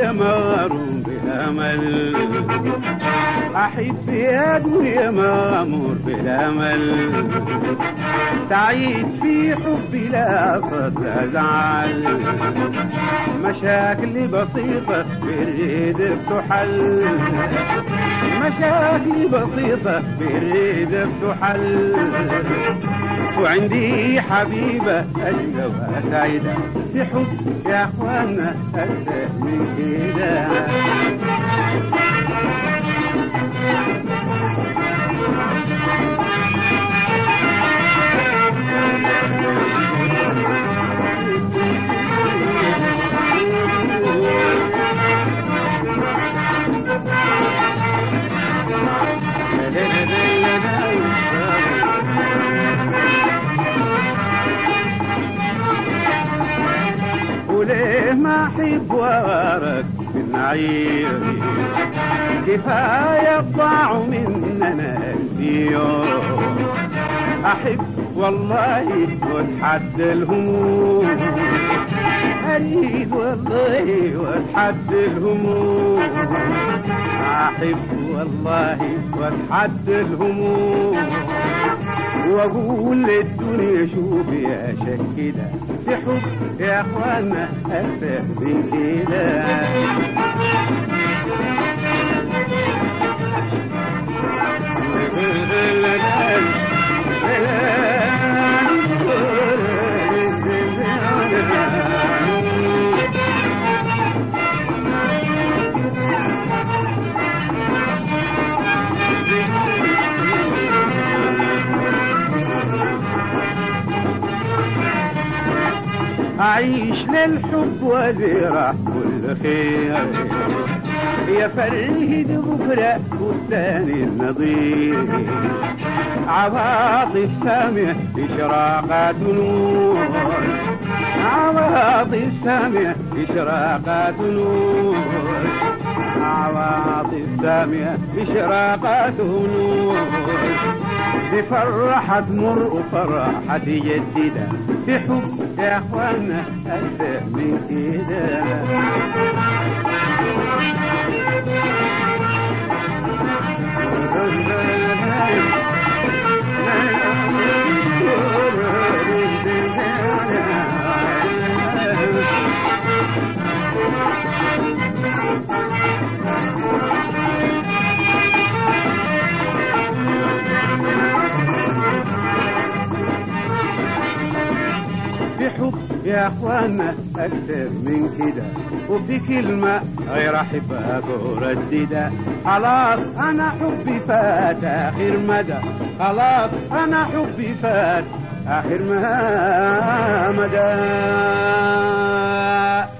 دنيا مغروم بالأمل، أحب يا دنيا مغمور بالأمل، سعيد في حبي لا فضل أزعل، مشاكلي بسيطة بالريد بتحل، مشاكلي بسيطة بالريد بتحل، وعندي حبيبة أجمل وسعيدة في حب يا أخوانا أكثر من كده. وليه ما أحب وأغارك بالنعيم، كفاية ضاعوا مننا اليوم، أحب والله واتحدى الهموم، أريد والله واتحدى الهموم، أحب والله واتحدى الهموم، واقول للدنيا شوف يا شكده في حب يا اخوانا اكثر من كده. أعيش للحب وزرع كل خير، يا فريد بكرة بستان النظير، عواطف سامية إشراقات نور، عواطف سامية إشراقات نور، عواطف سامية إشراقات نور، بفرحة تمر وفرحة جديدة في حب يا اخوانا أكثر من كده. بحب يا اخوانا اكثر من كده، وبكلمة غير احبها ورددها، خلاص انا حبي فات اخر مدى، خلاص انا حبي فات اخر مدى.